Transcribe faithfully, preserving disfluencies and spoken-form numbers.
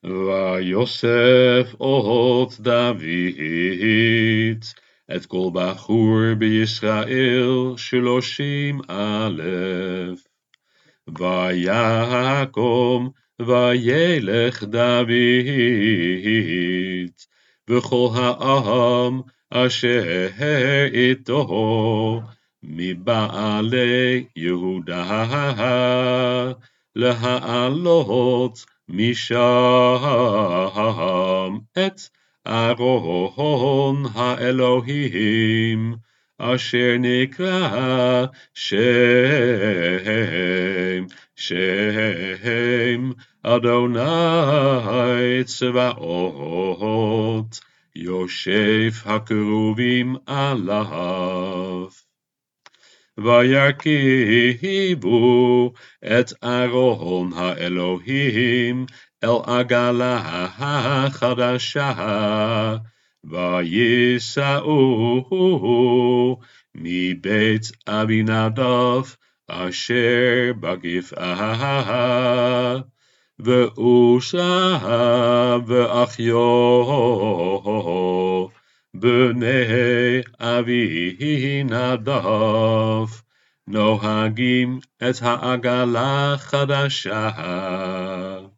ויוסף אות דוד את כל בחור בישראל שלושים אלף. ויקום וילך דוד וכל העם אשר איתו מבעלי יהודה להעלות משם את ארון האלוהים אשר נקרא שם שם אדוני צבאות יושב הקרובים עליו. וירכיבו את ארון האלוהים אל עגלה החדשה, וייסעו מבית אבינדב אשר בגבעה, ואושה ואחיו בני אבינדב נוהגים את העגלה החדשה.